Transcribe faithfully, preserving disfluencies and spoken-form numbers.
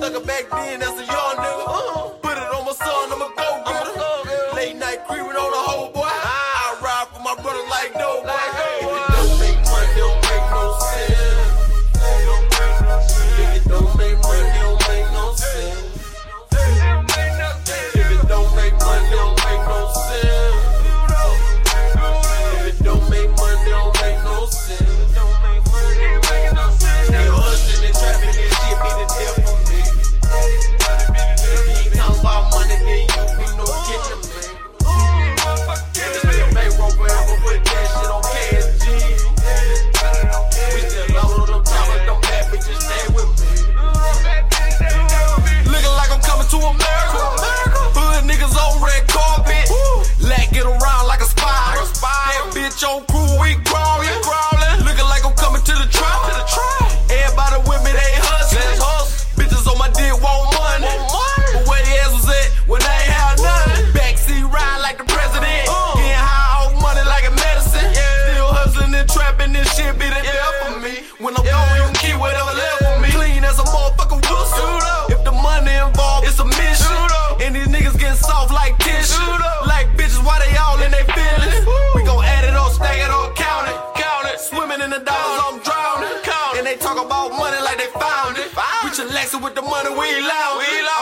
Looking back then as a young nigga. Uh, put it on my son, I'ma go get it. Late night creeping on the whole boy. I ride for my brother like no boy. If it don't make money, don't make no sense. If it don't make money, don't make no sense. If it don't make money, don't make no sense. If it don't make money, don't make no sense. Still hustling and trapping and shit be the death for me. If you ain't talking about money, then you be no kitchen man. Still make roll forever, put that shit on K S G. We still load them top of them bad bitches, stay with me. Looking like I'm coming to America. Hood niggas on red carpet. Lack get around like a spider. That bitch on crew, we crawling. Looking like I'm coming to the trap. Everybody with me, they hustling. Bitches on my dick want money. But where the ass was at when they ain't had nothing? Backseat ride like the president. Getting high off money like a medicine. Still hustling and trapping, this shit be the death for me. When I'm gone, you can keep whatever left for me. Clean as a motherfucking whistle. If the money involved, it's a mission. And these niggas getting soft like tissue. Like bitches, why they all in they feelings? We gon' add it up, stack it up, count it. Swimming in the dollars, I'm drowning. And they talk about money like they found it. We chillaxing with the money, we loud.